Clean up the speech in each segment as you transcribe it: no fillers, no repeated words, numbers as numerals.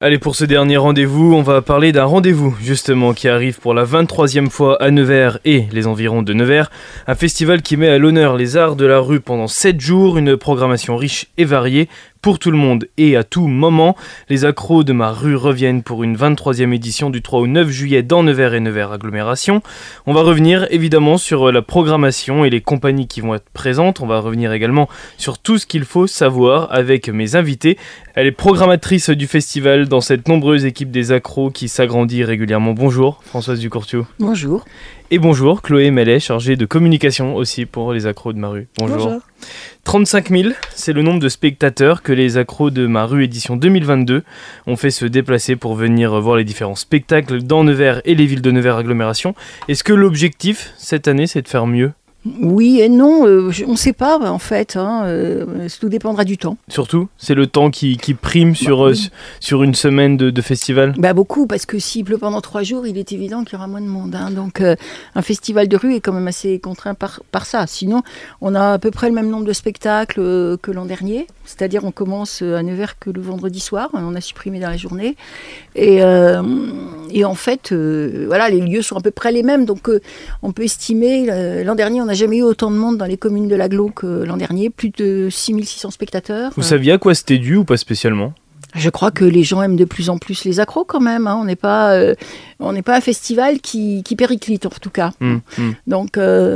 Allez, pour ce dernier rendez-vous, on va parler d'un rendez-vous justement qui arrive pour la 23e fois à Nevers et les environs de Nevers. Un festival qui met à l'honneur les arts de la rue pendant 7 jours, une programmation riche et variée pour tout le monde et à tout moment. Les accros de ma rue reviennent pour une 23e édition du 3 au 9 juillet dans Nevers et Nevers agglomération. On va revenir évidemment sur la programmation et les compagnies qui vont être présentes. On va revenir également sur tout ce qu'il faut savoir avec mes invités. Elle est programmatrice du festival dans cette nombreuse équipe des accros qui s'agrandit régulièrement. Bonjour Françoise Ducourtiau. Bonjour. Et bonjour Chloé Mellet, chargée de communication aussi pour les accros de ma rue. Bonjour. 35 000, c'est le nombre de spectateurs que les accros de ma rue édition 2022 ont fait se déplacer pour venir voir les différents spectacles dans Nevers et les villes de Nevers agglomération. Est-ce que l'objectif cette année c'est de faire mieux ? Oui et non, on ne sait pas en fait, tout dépendra du temps. Surtout, c'est le temps qui prime sur une semaine de festival ? Beaucoup, parce que s'il pleut pendant 3 jours, il est évident qu'il y aura moins de monde. Donc un festival de rue est quand même assez contraint par ça. Sinon, on a à peu près le même nombre de spectacles que l'an dernier. C'est-à-dire on commence à Nevers que le vendredi soir, on a supprimé dans la journée. Et en fait, les lieux sont à peu près les mêmes. Donc on peut estimer, l'an dernier, on n'a jamais eu autant de monde dans les communes de l'agglo que l'an dernier, plus de 6600 spectateurs. Vous saviez à quoi c'était dû ou pas spécialement ? Je crois que les gens aiment de plus en plus les accros quand même. On n'est pas un festival qui périclite en tout cas. Donc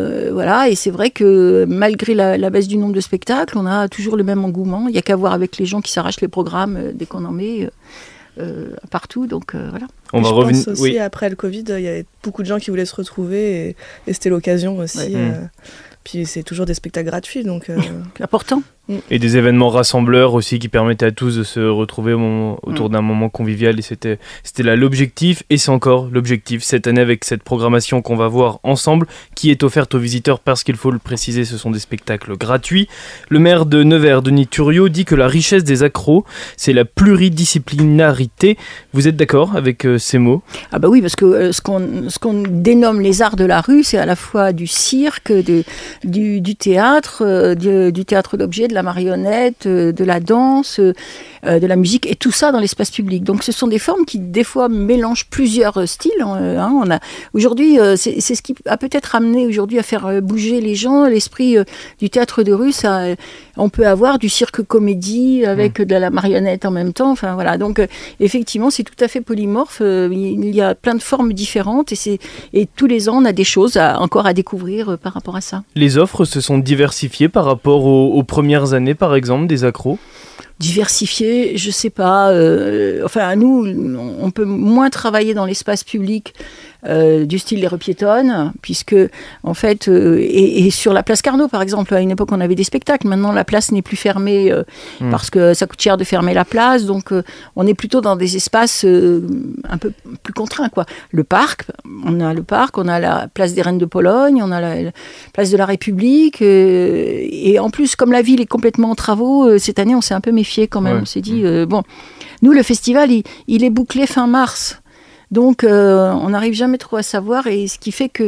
et c'est vrai que malgré la baisse du nombre de spectacles, on a toujours le même engouement. Il n'y a qu'à voir avec les gens qui s'arrachent les programmes dès qu'on en met partout. Donc voilà. On va revenir. Je pense aussi, après le Covid, il y avait beaucoup de gens qui voulaient se retrouver et c'était l'occasion aussi. Puis c'est toujours des spectacles gratuits, donc... important. Et des événements rassembleurs aussi qui permettaient à tous de se retrouver autour d'un moment convivial. Et c'était là l'objectif, et c'est encore l'objectif cette année avec cette programmation qu'on va voir ensemble, qui est offerte aux visiteurs parce qu'il faut le préciser, ce sont des spectacles gratuits. Le maire de Nevers, Denis Thuriot, dit que la richesse des accros, c'est la pluridisciplinarité. Vous êtes d'accord avec ces mots ? Oui, parce que ce qu'on dénomme les arts de la rue, c'est à la fois du cirque, du théâtre, du théâtre d'objets, de la marionnette, de la danse, de la musique, et tout ça dans l'espace public. Donc ce sont des formes qui des fois mélangent plusieurs styles. Aujourd'hui, c'est ce qui a peut-être amené aujourd'hui à faire bouger les gens, l'esprit du théâtre de rue. On peut avoir du cirque-comédie avec de la marionnette en même temps. Donc effectivement, c'est tout à fait polymorphe. Il y a plein de formes différentes et tous les ans, on a des choses encore à découvrir par rapport à ça. Les offres se sont diversifiées par rapport aux premières années, par exemple, des accros ? Diversifié, je sais pas. Nous, on peut moins travailler dans l'espace public du style les rues piétonnes, puisque en fait, et sur la place Carnot, par exemple, à une époque, on avait des spectacles. Maintenant, la place n'est plus fermée parce que ça coûte cher de fermer la place. Donc, on est plutôt dans des espaces un peu plus contraints, quoi. Le parc, on a la place des Reines de Pologne, on a la place de la République, et en plus, comme la ville est complètement en travaux, cette année, on s'est un peu méfié quand même. On s'est dit, nous, le festival, il est bouclé fin mars. Donc, on n'arrive jamais trop à savoir, et ce qui fait que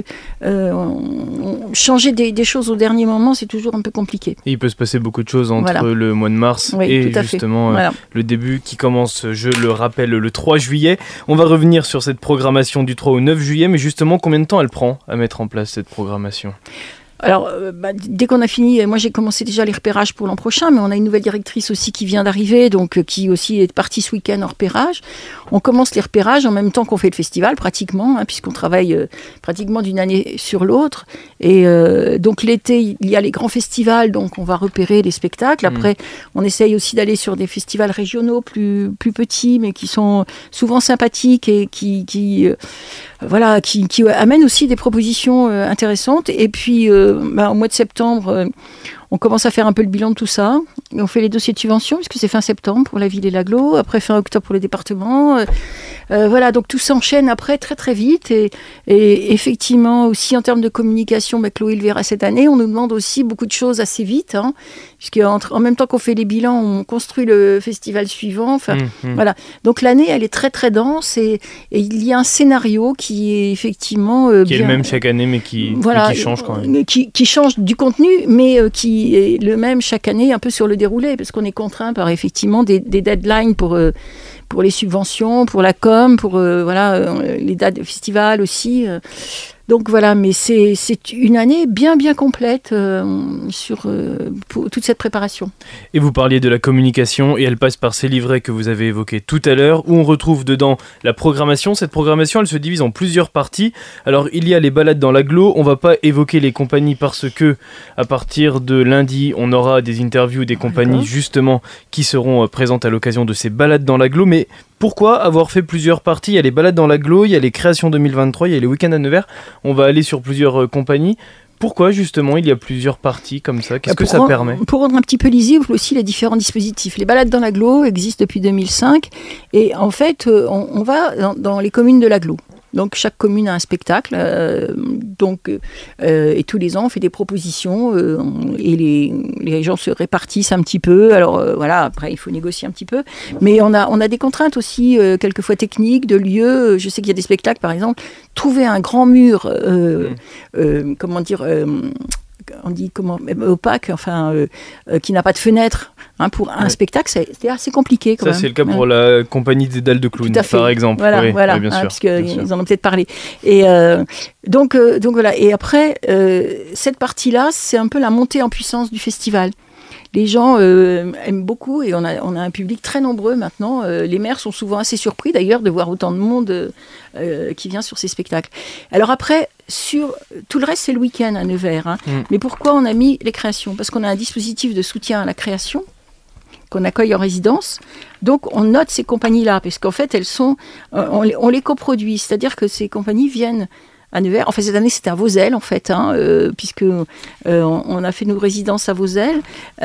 changer des choses au dernier moment, c'est toujours un peu compliqué. Et il peut se passer beaucoup de choses entre le mois de mars et justement le début qui commence, je le rappelle, le 3 juillet. On va revenir sur cette programmation du 3 au 9 juillet, mais justement, combien de temps elle prend à mettre en place cette programmation ? Alors, dès qu'on a fini, moi j'ai commencé déjà les repérages pour l'an prochain, mais on a une nouvelle directrice aussi qui vient d'arriver, donc qui aussi est partie ce week-end en repérage. On commence les repérages en même temps qu'on fait le festival, pratiquement, puisqu'on travaille pratiquement d'une année sur l'autre. Et donc l'été, il y a les grands festivals, donc on va repérer les spectacles. Après, on essaye aussi d'aller sur des festivals régionaux plus petits, mais qui sont souvent sympathiques et qui amènent aussi des propositions intéressantes. Et puis, au mois de septembre, on commence à faire un peu le bilan de tout ça. Et on fait les dossiers de subvention, puisque c'est fin septembre pour la ville et l'agglo, après fin octobre pour les départements. Donc tout s'enchaîne après très très vite. Et effectivement, aussi en termes de communication, Chloé le verra cette année, on nous demande aussi beaucoup de choses assez vite, puisqu'en même temps qu'on fait les bilans, on construit le festival suivant. Voilà. Donc l'année, elle est très très dense, et il y a un scénario qui est effectivement qui est le même chaque année, mais qui change quand même. Qui change du contenu, mais qui est le même chaque année, un peu sur le déroulé, parce qu'on est contraint par effectivement des deadlines pour pour les subventions, pour la com, pour les dates de festival aussi. Donc voilà, mais c'est une année bien complète pour toute cette préparation. Et vous parliez de la communication, et elle passe par ces livrets que vous avez évoqués tout à l'heure, où on retrouve dedans la programmation. Cette programmation, elle se divise en plusieurs parties. Alors il y a les balades dans l'agglo, on va pas évoquer les compagnies parce que à partir de lundi, on aura des interviews des compagnies justement qui seront présentes à l'occasion de ces balades dans l'agglo, mais pourquoi avoir fait plusieurs parties ? Il y a les balades dans l'agglo, il y a les créations 2023, il y a les week-ends à Nevers. On va aller sur plusieurs compagnies. Pourquoi justement il y a plusieurs parties comme ça ? Qu'est-ce que ça permet ? Pour rendre un petit peu lisible aussi les différents dispositifs. Les balades dans l'agglo existent depuis 2005 et en fait on va dans les communes de l'agglo. Donc chaque commune a un spectacle, et tous les ans on fait des propositions et les gens se répartissent un petit peu. Alors après il faut négocier un petit peu, mais on a des contraintes aussi quelquefois techniques, de lieux. Je sais qu'il y a des spectacles par exemple, trouver un grand mur, opaque, qui n'a pas de fenêtre. Pour un spectacle, c'était assez compliqué quand même. Ça, c'est le cas pour la compagnie des Dalles de Clown, par exemple. Voilà, bien sûr. Parce qu'ils en ont peut-être parlé. Et donc voilà. Et après, cette partie-là, c'est un peu la montée en puissance du festival. Les gens aiment beaucoup et on a un public très nombreux maintenant. Les maires sont souvent assez surpris d'ailleurs de voir autant de monde qui vient sur ces spectacles. Alors après, sur tout le reste, c'est le week-end à Nevers. Mais pourquoi on a mis les créations ? Parce qu'on a un dispositif de soutien à la création qu'on accueille en résidence. Donc, on note ces compagnies-là, parce qu'en fait, elles sont... on les coproduit, c'est-à-dire que ces compagnies viennent à Nevers. Enfin, cette année, c'était à Vozelle, en fait, puisque on a fait nos résidences à Vozelle.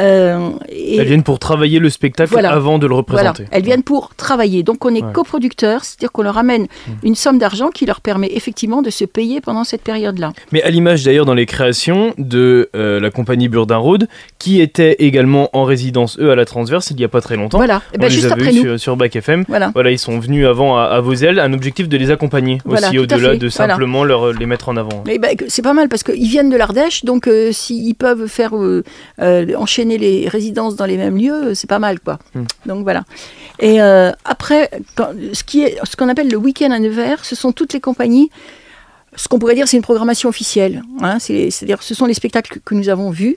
Elles viennent pour travailler le spectacle avant de le représenter. Voilà, elles viennent pour travailler. Donc, on est coproducteurs, c'est-à-dire qu'on leur amène une somme d'argent qui leur permet effectivement de se payer pendant cette période-là. Mais à l'image, d'ailleurs, dans les créations de la compagnie Burdin-Rhôde, qui était également en résidence, eux, à la Transverse, il n'y a pas très longtemps. Voilà, on juste les a après vus sur Bac FM. Voilà, ils sont venus avant à Vozelle, un objectif de les accompagner aussi, au-delà de simplement les mettre en avant. Mais c'est pas mal parce qu'ils viennent de l'Ardèche, donc s'ils peuvent faire enchaîner les résidences dans les mêmes lieux, c'est pas mal, quoi. Donc voilà. Et après, ce qu'on appelle le week-end à Nevers, ce sont toutes les compagnies. Ce qu'on pourrait dire, c'est une programmation officielle. C'est-à-dire, ce sont les spectacles que nous avons vus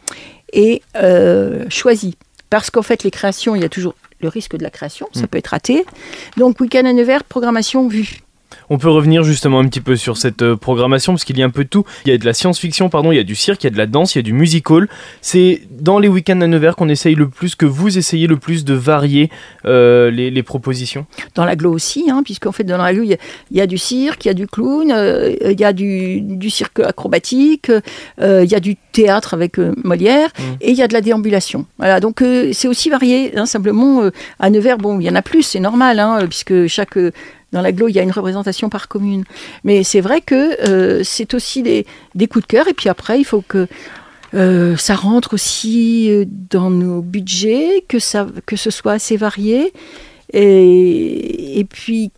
et choisis. Parce qu'en fait, les créations, il y a toujours le risque de la création, ça peut être raté. Donc, week-end à Nevers, programmation vue. On peut revenir justement un petit peu sur cette programmation parce qu'il y a un peu de tout. Il y a de la science-fiction, il y a du cirque, il y a de la danse, il y a du musical. C'est dans les week-ends à Nevers qu'on essaye le plus, que vous essayez le plus de varier les propositions. Dans l'agglo aussi, puisqu'en fait dans l'agglo il y a du cirque, il y a du clown, il y a du cirque acrobatique, il y a du théâtre avec Molière et il y a de la déambulation. Voilà, donc c'est aussi varié. Simplement à Nevers, il y en a plus, c'est normal, puisque dans l'agglo, il y a une représentation par commune. Mais c'est vrai que c'est aussi des coups de cœur. Et puis après, il faut que ça rentre aussi dans nos budgets, que ce soit assez varié. Et puis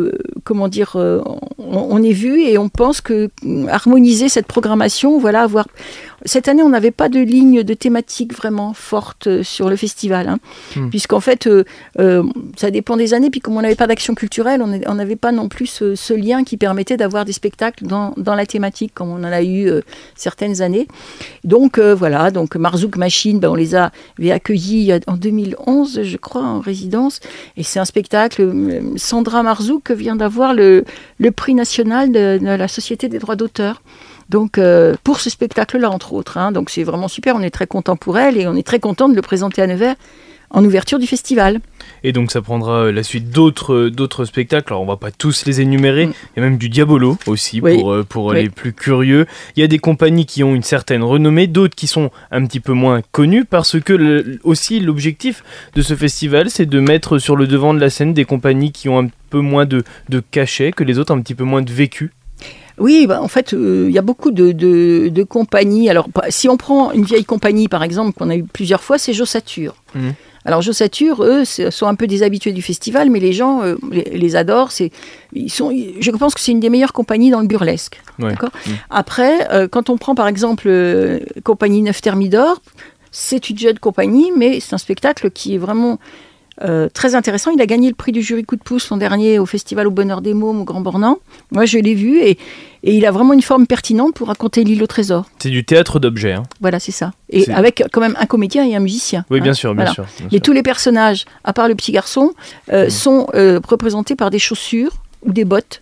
on est vu et on pense que harmoniser cette programmation, avoir... Cette année, on n'avait pas de ligne de thématique vraiment forte sur le festival, puisqu'en fait, ça dépend des années. Puis comme on n'avait pas d'action culturelle, on n'avait pas non plus ce lien qui permettait d'avoir des spectacles dans la thématique, comme on en a eu certaines années. Donc donc Marzouk Machine, on les avait accueillis en 2011, je crois, en résidence. Et c'est un spectacle. Sandra Marzouk vient d'avoir le prix national de la Société des droits d'auteur. Donc, pour ce spectacle-là, entre autres. Donc, c'est vraiment super. On est très content pour elle et on est très content de le présenter à Nevers en ouverture du festival. Et donc, ça prendra la suite d'autres spectacles. Alors, on va pas tous les énumérer. Il y a même du Diabolo aussi pour les plus curieux. Il y a des compagnies qui ont une certaine renommée, d'autres qui sont un petit peu moins connues parce que aussi l'objectif de ce festival, c'est de mettre sur le devant de la scène des compagnies qui ont un peu moins de cachet que les autres, un petit peu moins de vécu. Oui, en fait, il y a beaucoup de compagnies. Alors, si on prend une vieille compagnie, par exemple, qu'on a eu plusieurs fois, c'est Jossature. Alors, Jossature, eux, sont un peu des habitués du festival, mais les gens les adorent. Je pense que c'est une des meilleures compagnies dans le burlesque. Ouais. D'accord. Après, quand on prend, par exemple, compagnie Neuf Thermidor, c'est une jeune compagnie, mais c'est un spectacle qui est vraiment Très intéressant. Il a gagné le prix du jury Coup de pouce l'an dernier au Festival au Bonheur des Mômes au Grand Bornand. Moi, je l'ai vu et il a vraiment une forme pertinente pour raconter l'île au trésor. C'est du théâtre d'objets. Hein. Voilà, c'est ça. Et avec quand même un comédien et un musicien. Oui, bien sûr, bien sûr. Et tous les personnages, à part le petit garçon, sont représentés par des chaussures ou des bottes.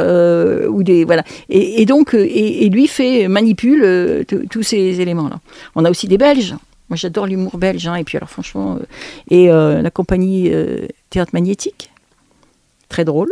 Ou des voilà et donc lui manipule tous ces éléments là. On a aussi des Belges. Moi j'adore l'humour belge et puis alors franchement la compagnie Théâtre Magnétique, très drôle,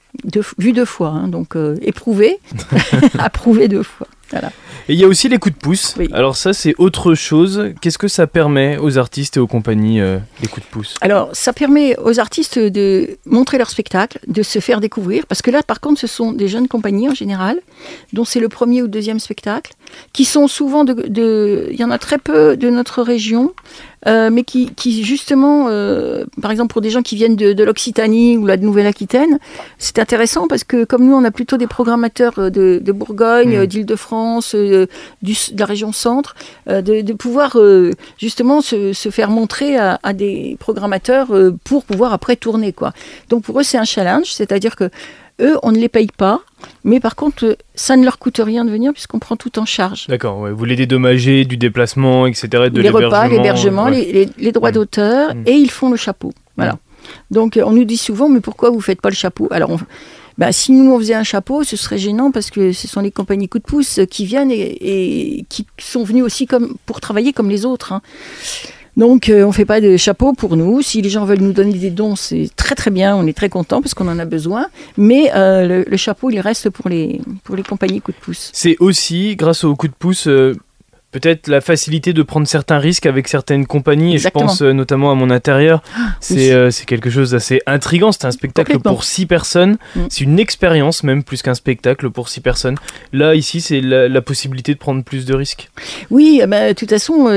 vu 2 fois donc éprouvé approuvé 2 fois. Voilà. Et il y a aussi les coups de pouce. Oui. Alors ça, c'est autre chose. Qu'est-ce que ça permet aux artistes et aux compagnies, les coups de pouce ? Alors, ça permet aux artistes de montrer leur spectacle, de se faire découvrir. Parce que là, par contre, ce sont des jeunes compagnies en général, dont c'est le 1er ou 2e spectacle, qui sont souvent il y en a très peu de notre région, mais qui justement, par exemple, pour des gens qui viennent de l'Occitanie ou de Nouvelle-Aquitaine, c'est intéressant parce que comme nous, on a plutôt des programmateurs de Bourgogne, d'Île-de-France, de la région centre, de pouvoir justement se faire montrer à des programmateurs pour pouvoir après tourner, quoi. Donc pour eux, c'est un challenge, c'est-à-dire que eux, on ne les paye pas, mais par contre, ça ne leur coûte rien de venir puisqu'on prend tout en charge. D'accord, ouais. Vous les dédommagez du déplacement, etc., de les repas, l'hébergement, les droits d'auteur, et ils font le chapeau. Voilà. Donc on nous dit souvent, mais pourquoi vous ne faites pas le chapeau ? Alors, si nous on faisait un chapeau, ce serait gênant parce que ce sont les compagnies coup de pouce qui viennent et qui sont venues aussi pour travailler comme les autres. Hein. Donc, on ne fait pas de chapeau pour nous. Si les gens veulent nous donner des dons, c'est très très bien. On est très contents parce qu'on en a besoin. Mais le chapeau, il reste pour les compagnies coup de pouce. C'est aussi, grâce au coup de pouce, peut-être la facilité de prendre certains risques avec certaines compagnies. Exactement. Et je pense notamment à Mon Intérieur. C'est quelque chose d'assez intriguant. C'est un spectacle pour 6 personnes. C'est une expérience même plus qu'un spectacle pour 6 personnes. Là, ici, c'est la possibilité de prendre plus de risques. Oui, de toute façon,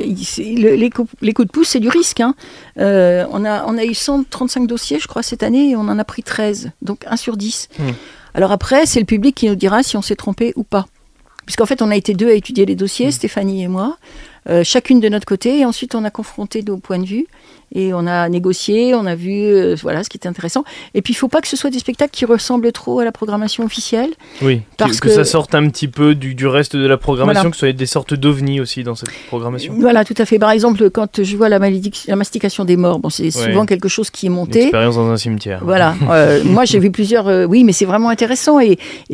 les coups de pouce, c'est du risque. Hein. On a eu 135 dossiers, je crois, cette année, et on en a pris 13. Donc 1 sur 10. Alors après, c'est le public qui nous dira si on s'est trompé ou pas. Puisqu'en fait, on a été 2 à étudier les dossiers, Stéphanie et moi, chacune de notre côté, et ensuite on a confronté nos points de vue, et on a négocié, on a vu ce qui était intéressant. Et puis il ne faut pas que ce soit des spectacles qui ressemblent trop à la programmation officielle. Oui, parce que ça sorte un petit peu du reste de la programmation, que ce soit des sortes d'ovnis aussi dans cette programmation. Voilà, tout à fait. Par exemple, quand je vois la mastication des morts, c'est souvent quelque chose qui est monté. Une expérience dans un cimetière. Voilà. Moi, j'ai vu plusieurs... oui, mais c'est vraiment intéressant, et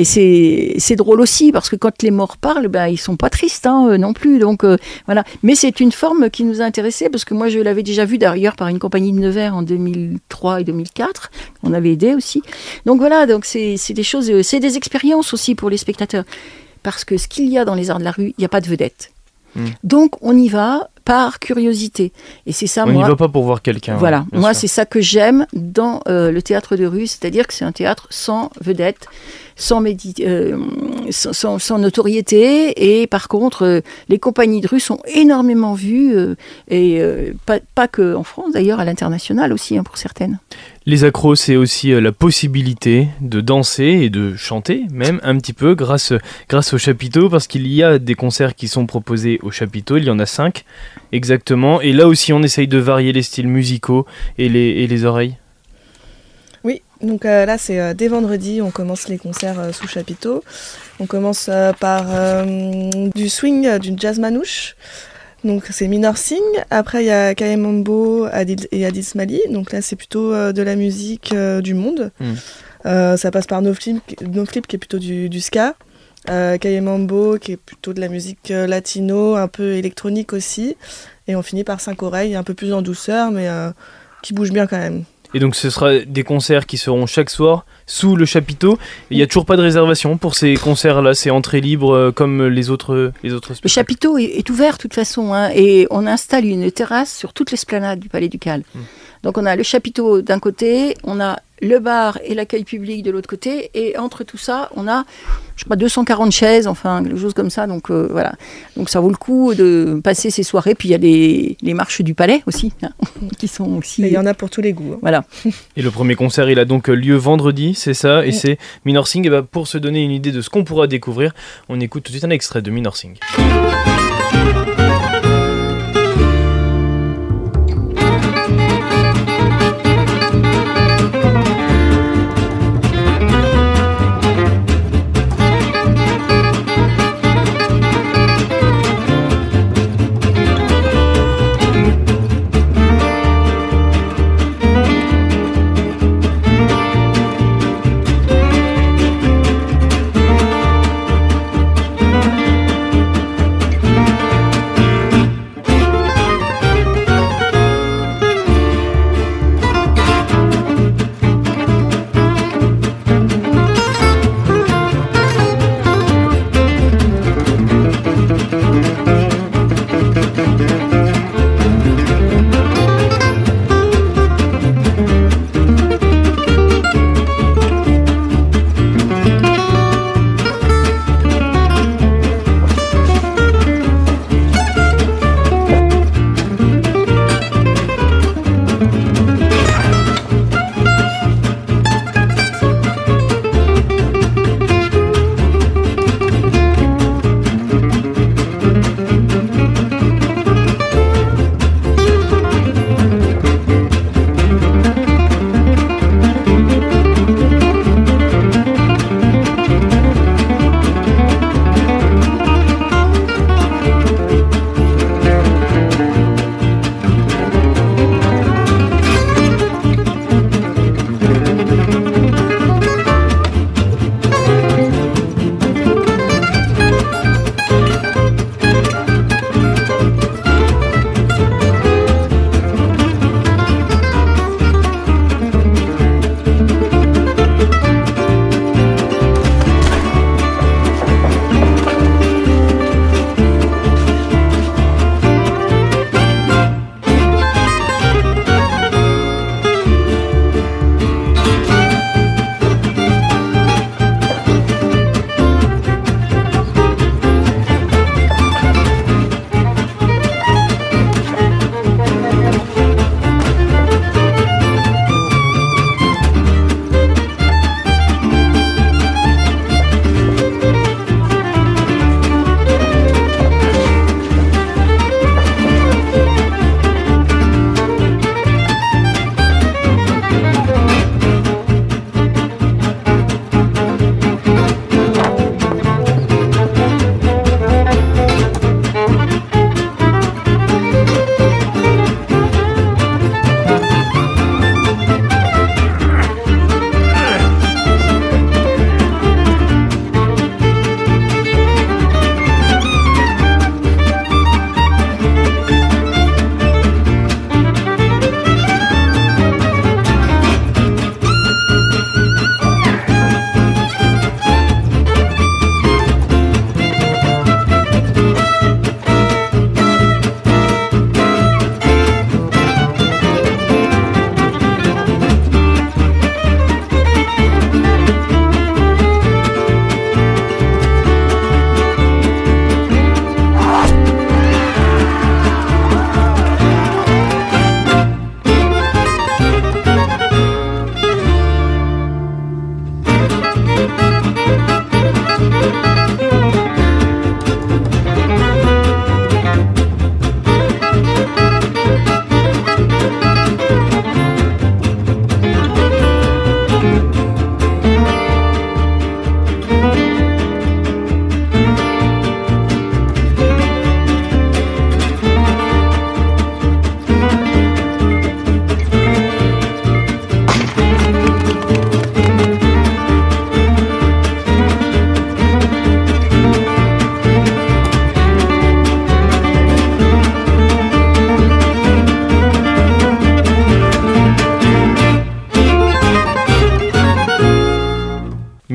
c'est drôle aussi, parce que quand les morts parlent, ils ne sont pas tristes non plus. Donc, voilà. Mais c'est une forme qui nous a intéressés, parce que moi, je l'avais déjà vu d'ailleurs par une compagnie de Nevers en 2003 et 2004. On avait aidé aussi. Donc voilà, c'est des choses, c'est des expériences aussi pour les spectateurs. Parce que ce qu'il y a dans les arts de la rue, il n'y a pas de vedette. Donc on y va par curiosité. Et c'est ça, on n'y va pas pour voir quelqu'un. Voilà, moi c'est ça que j'aime dans le théâtre de rue, c'est-à-dire que c'est un théâtre sans vedette, sans notoriété, et par contre les compagnies de rue sont énormément vues, et pas que en France d'ailleurs, à l'international aussi, pour certaines. Les accros, c'est aussi la possibilité de danser et de chanter, même un petit peu, grâce au chapiteau, parce qu'il y a des concerts qui sont proposés au chapiteau, il y en a 5 exactement, et là aussi on essaye de varier les styles musicaux et les oreilles. Oui, donc là c'est dès vendredi, on commence les concerts sous chapiteau. On commence par du swing, du jazz manouche. Donc c'est Minor Sing, après il y a Kaye Mambo et Adil Smali, donc là c'est plutôt de la musique du monde. Ça passe par No Flip qui est plutôt du ska, Kaye Mambo qui est plutôt de la musique latino, un peu électronique aussi, et on finit par 5 oreilles, un peu plus en douceur, mais qui bouge bien quand même. Et donc ce sera des concerts qui seront chaque soir sous le chapiteau. Il n'y a toujours pas de réservation pour ces concerts-là, c'est entrée libre comme les autres spectacles. Le chapiteau est ouvert de toute façon, et on installe une terrasse sur toute l'esplanade du Palais Ducal. Donc on a le chapiteau d'un côté, on a le bar et l'accueil public de l'autre côté, et entre tout ça, on a, je crois, 240 chaises, enfin, quelque chose comme ça, donc voilà. Donc ça vaut le coup de passer ces soirées, puis il y a les marches du palais aussi, qui sont aussi... Il y en a pour tous les goûts. Voilà. Et le premier concert, il a donc lieu vendredi, c'est ça, et c'est Minor Sing. Et pour se donner une idée de ce qu'on pourra découvrir, on écoute tout de suite un extrait de Minor Sing.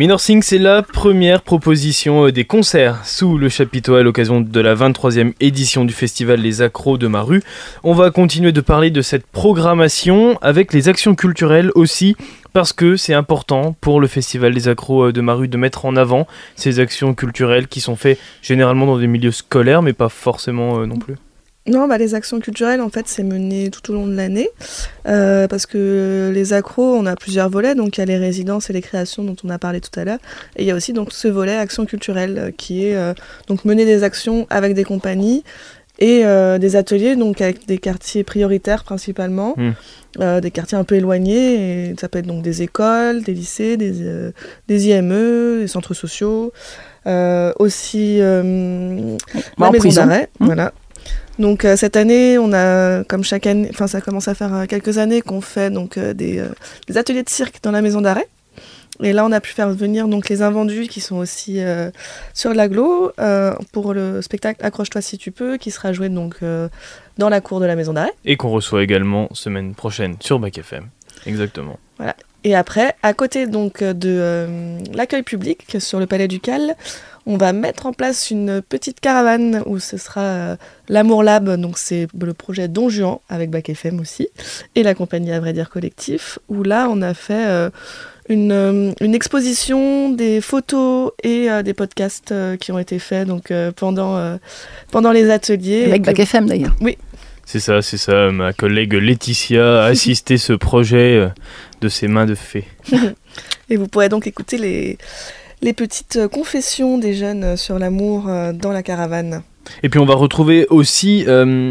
Minor Thing, c'est la première proposition des concerts sous le chapiteau à l'occasion de la 23e édition du festival Les Accros de ma rue. On va continuer de parler de cette programmation avec les actions culturelles aussi, parce que c'est important pour le festival Les Accros de ma rue de mettre en avant ces actions culturelles qui sont faites généralement dans des milieux scolaires, mais pas forcément non plus. Non, les actions culturelles, en fait, c'est mené tout au long de l'année, parce que les accros, on a plusieurs volets, donc il y a les résidences et les créations dont on a parlé tout à l'heure, et il y a aussi donc ce volet actions culturelles qui est donc mener des actions avec des compagnies et des ateliers, donc avec des quartiers prioritaires principalement, des quartiers un peu éloignés, et ça peut être donc des écoles, des lycées, des IME, des centres sociaux, aussi la maison d'arrêt, voilà. Donc cette année, on a, comme chaque année, enfin ça commence à faire quelques années qu'on fait donc des ateliers de cirque dans la maison d'arrêt. Et là, on a pu faire venir donc les invendus qui sont aussi sur l'agglo pour le spectacle Accroche-toi si tu peux, qui sera joué donc dans la cour de la maison d'arrêt. Et qu'on reçoit également semaine prochaine sur Bac FM. Exactement. Voilà. Et après, à côté donc de l'accueil public sur le Palais Ducal, on va mettre en place une petite caravane où ce sera l'Amour Lab, donc c'est le projet Don Juan avec Bac FM aussi, et la compagnie à vrai dire collectif, où là on a fait une exposition des photos et des podcasts qui ont été faits donc, pendant les ateliers. Avec Bac FM d'ailleurs. Oui. C'est ça, ma collègue Laetitia a assisté ce projet de ses mains de fée. Et vous pourrez donc écouter les petites confessions des jeunes sur l'amour dans la caravane. Et puis on va retrouver aussi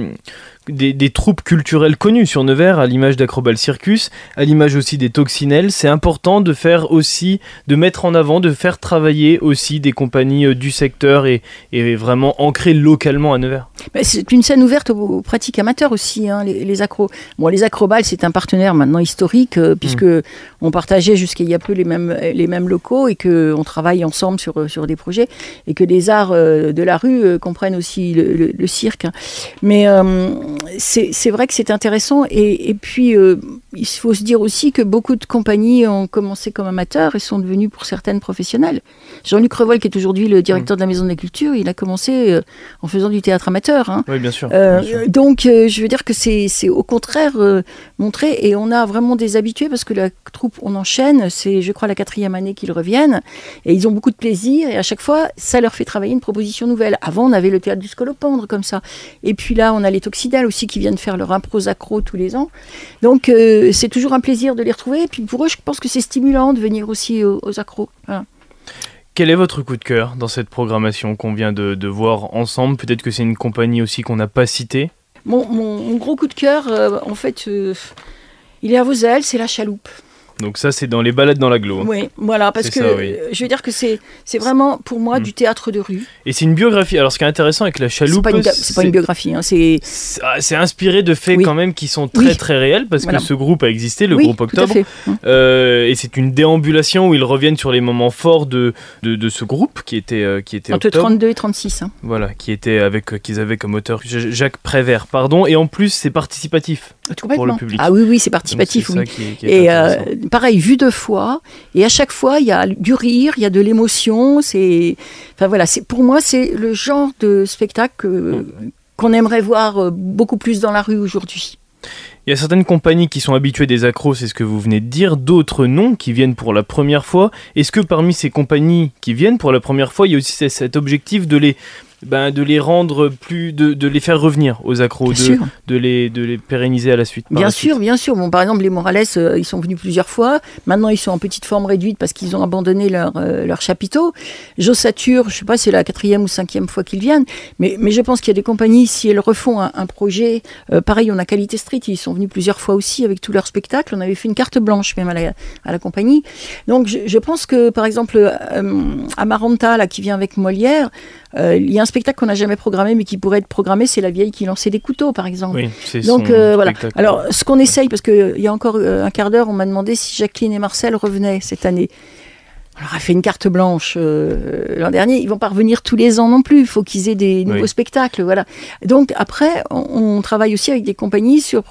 des troupes culturelles connues sur Nevers, à l'image d'Acrobal Circus, à l'image aussi des Toxinelles. C'est important de faire aussi, de mettre en avant, de faire travailler aussi des compagnies du secteur et vraiment ancrées localement à Nevers. C'est une scène ouverte aux pratiques amateurs aussi, hein, les accros. Bon, les Acrobal, c'est un partenaire maintenant historique, puisque on partageait jusqu'à il y a peu les mêmes locaux et qu'on travaille ensemble sur des projets, et que les arts de la rue comprennent aussi le cirque. Hein. Mais c'est vrai que c'est intéressant, et puis il faut se dire aussi que beaucoup de compagnies ont commencé comme amateurs et sont devenues pour certaines professionnelles. Jean-Luc Revoil, qui est aujourd'hui le directeur de la Maison de la Culture, il a commencé en faisant du théâtre amateur. Hein. Oui, bien sûr. Donc, je veux dire que c'est au contraire montré, et on a vraiment des habitués, parce que la troupe, on enchaîne, c'est je crois la 4e année qu'ils reviennent, et ils ont beaucoup de plaisir, et à chaque fois, ça leur fait travailler une proposition nouvelle. Avant, on avait le théâtre du Scolopendre, comme ça. Et puis là, on a les Toxinelles aussi qui viennent faire leur impros accro tous les ans. Donc, c'est toujours un plaisir de les retrouver, et puis pour eux, je pense que c'est stimulant de venir aussi aux accros. Voilà. Quel est votre coup de cœur dans cette programmation qu'on vient de voir ensemble ? Peut-être que c'est une compagnie aussi qu'on n'a pas citée. Mon gros coup de cœur, en fait, il est à Vozelle, c'est La Chaloupe. Donc ça, c'est dans les balades dans l'agglo. Oui, voilà, parce que je veux dire que c'est vraiment pour moi du théâtre de rue. Et c'est une biographie. Alors ce qui est intéressant avec La Chaloupe, c'est pas une biographie, hein, c'est inspiré de faits quand même qui sont très très réels, parce que ce groupe a existé, le groupe Octobre, et c'est une déambulation où ils reviennent sur les moments forts de ce groupe qui était entre Octobre. 32 et 36. Hein. Voilà, qu'ils avaient comme auteur Jacques Prévert, et en plus c'est participatif pour le public. Ah oui, c'est participatif, donc, oui. Qui est pareil, vu 2 fois, et à chaque fois, il y a du rire, il y a de l'émotion. Enfin voilà, pour moi, c'est le genre de spectacle qu'on aimerait voir beaucoup plus dans la rue aujourd'hui. Il y a certaines compagnies qui sont habituées des accros, c'est ce que vous venez de dire, d'autres non, qui viennent pour la première fois. Est-ce que parmi ces compagnies qui viennent pour la première fois, il y a aussi cet objectif de les rendre plus, de les faire revenir aux accros, de les pérenniser à la suite. Bien sûr. Bon, par exemple, les Morales, ils sont venus plusieurs fois. Maintenant, ils sont en petite forme réduite parce qu'ils ont abandonné leur chapiteau. Jossature, je ne sais pas, c'est la 4e ou 5e fois qu'ils viennent. Mais je pense qu'il y a des compagnies, si elles refont un projet, pareil, on a Qualité Street, ils sont venus plusieurs fois aussi avec tous leurs spectacles. On avait fait une carte blanche même à la compagnie. Donc, je pense que, par exemple, Amaranta, là, qui vient avec Molière, il y a un spectacle qu'on n'a jamais programmé, mais qui pourrait être programmé, c'est La Vieille qui lançait des couteaux, par exemple. Oui, c'est donc voilà. Spectacle. Alors, ce qu'on essaye, parce qu'il y a encore un quart d'heure, on m'a demandé si Jacqueline et Marcel revenaient cette année. On leur a fait une carte blanche l'an dernier. Ils vont pas revenir tous les ans non plus. Il faut qu'ils aient des nouveaux spectacles, voilà. Donc après, on travaille aussi avec des compagnies sur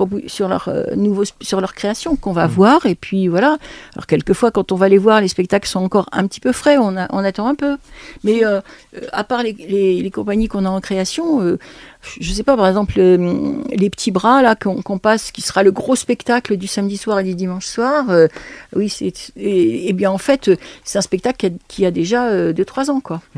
leur création qu'on va voir. Et puis voilà. Alors quelquefois, quand on va les voir, les spectacles sont encore un petit peu frais. On attend un peu. Mais à part les compagnies qu'on a en création. Je sais pas, par exemple, les petits bras là qu'on passe, qui sera le gros spectacle du samedi soir et du dimanche soir. Oui, et bien en fait, c'est un spectacle qui a déjà 2-3 ans, quoi.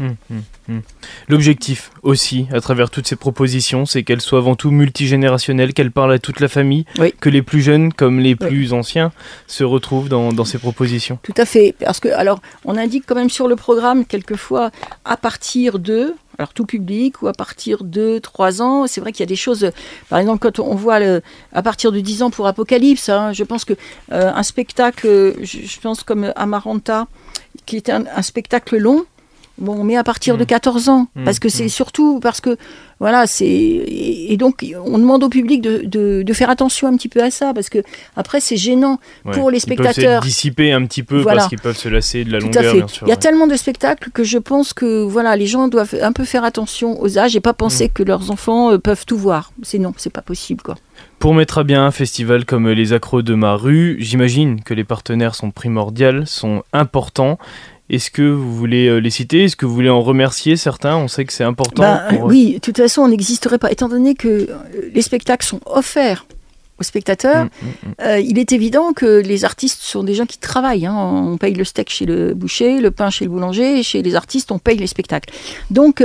L'objectif aussi, à travers toutes ces propositions, c'est qu'elles soient avant tout multigénérationnelles, qu'elles parlent à toute la famille, que les plus jeunes comme les plus anciens se retrouvent dans ces propositions. Tout à fait, parce que alors on indique quand même sur le programme quelquefois à partir de. Alors tout public ou à partir de 3 ans, c'est vrai qu'il y a des choses, par exemple quand on voit à partir de 10 ans pour Apocalypse, je pense que un spectacle, je pense comme Amaranta, qui était un spectacle long, bon, on met à partir de 14 ans, parce que c'est surtout parce que, voilà, et donc on demande au public de faire attention un petit peu à ça, parce que après c'est gênant pour les spectateurs. Ils peuvent se dissiper un petit peu, parce qu'ils peuvent se lasser de la longueur, bien sûr. Il y a tellement de spectacles que je pense que voilà, les gens doivent un peu faire attention aux âges et pas penser que leurs enfants peuvent tout voir. C'est pas possible, quoi. Pour mettre à bien un festival comme les Accros de ma rue, j'imagine que les partenaires sont primordiaux, sont importants. Est-ce que vous voulez les citer ? Est-ce que vous voulez en remercier certains ? On sait que c'est important. Oui, de toute façon, on n'existerait pas. Étant donné que les spectacles sont offerts aux spectateurs, il est évident que les artistes sont des gens qui travaillent. On paye le steak chez le boucher, le pain chez le boulanger, et chez les artistes, on paye les spectacles. Donc,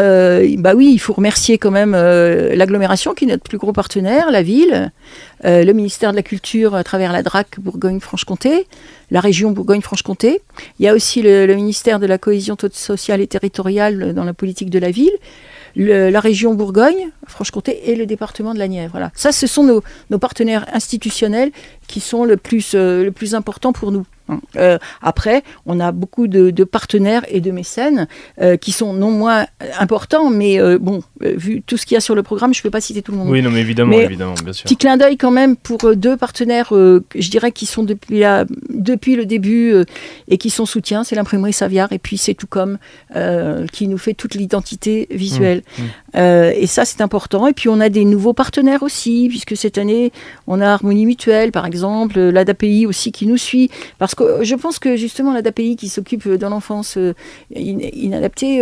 oui, il faut remercier quand même l'agglomération, qui est notre plus gros partenaire, la ville, le ministère de la Culture à travers la DRAC Bourgogne-Franche-Comté, la région Bourgogne-Franche-Comté. Il y a aussi le ministère de la Cohésion sociale et territoriale dans la politique de la ville, la région Bourgogne-Franche-Comté et le département de la Nièvre. Voilà. Ça, ce sont nos partenaires institutionnels qui sont le plus important pour nous. Après, on a beaucoup de partenaires et de mécènes qui sont non moins importants, mais vu tout ce qu'il y a sur le programme, je ne peux pas citer tout le monde. Oui, non, mais évidemment, bien sûr. Petit clin d'œil quand même pour 2 partenaires, je dirais, qui sont depuis le début et qui sont soutiens, c'est l'imprimerie Saviard et puis c'est Tout-Com qui nous fait toute l'identité visuelle. Et ça, c'est important. Et puis, on a des nouveaux partenaires aussi, puisque cette année, on a Harmonie Mutuelle, par exemple, l'ADAPI aussi qui nous suit, parce que je pense que justement l'ADAPI qui s'occupe de l'enfance inadaptée,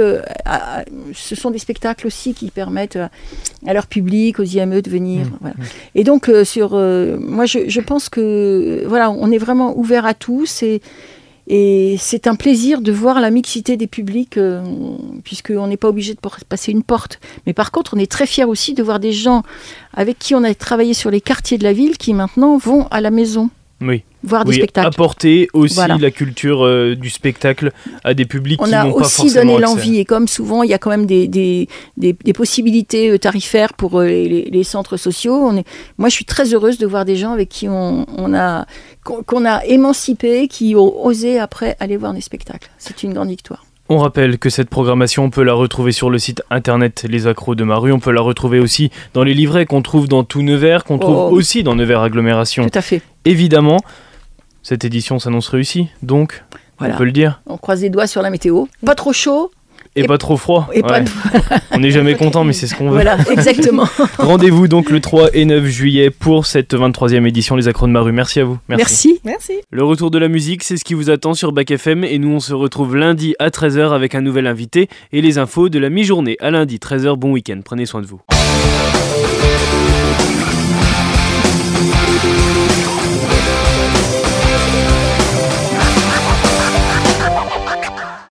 ce sont des spectacles aussi qui permettent à leur public, aux IME de venir. Voilà. Et donc moi je pense que voilà, on est vraiment ouvert à tous et c'est un plaisir de voir la mixité des publics, puisqu'on n'est pas obligé de passer une porte. Mais par contre, on est très fiers aussi de voir des gens avec qui on a travaillé sur les quartiers de la ville qui maintenant vont à la maison. Voir des spectacles. Apporter aussi la culture du spectacle à des publics qui n'ont pas forcément accès. On a aussi donné l'envie, et comme souvent, il y a quand même des possibilités tarifaires pour les centres sociaux. Moi, je suis très heureuse de voir des gens avec qui qu'on a émancipés, qui ont osé après aller voir des spectacles. C'est une grande victoire. On rappelle que cette programmation, on peut la retrouver sur le site internet Les Accros de ma rue. On peut la retrouver aussi dans les livrets qu'on trouve dans tout Nevers, qu'on trouve aussi dans Nevers Agglomération. Tout à fait. Évidemment, cette édition s'annonce réussie, donc on peut le dire. On croise les doigts sur la météo. Pas trop chaud. Et pas trop froid. On n'est jamais content, mais c'est ce qu'on veut. Voilà, exactement. Rendez-vous donc le 3 et 9 juillet pour cette 23e édition Les Accros de ma rue. Merci à vous. Merci. Le retour de la musique, c'est ce qui vous attend sur Bac FM. Et nous, on se retrouve lundi à 13h avec un nouvel invité et les infos de la mi-journée. À lundi, 13h, bon week-end. Prenez soin de vous.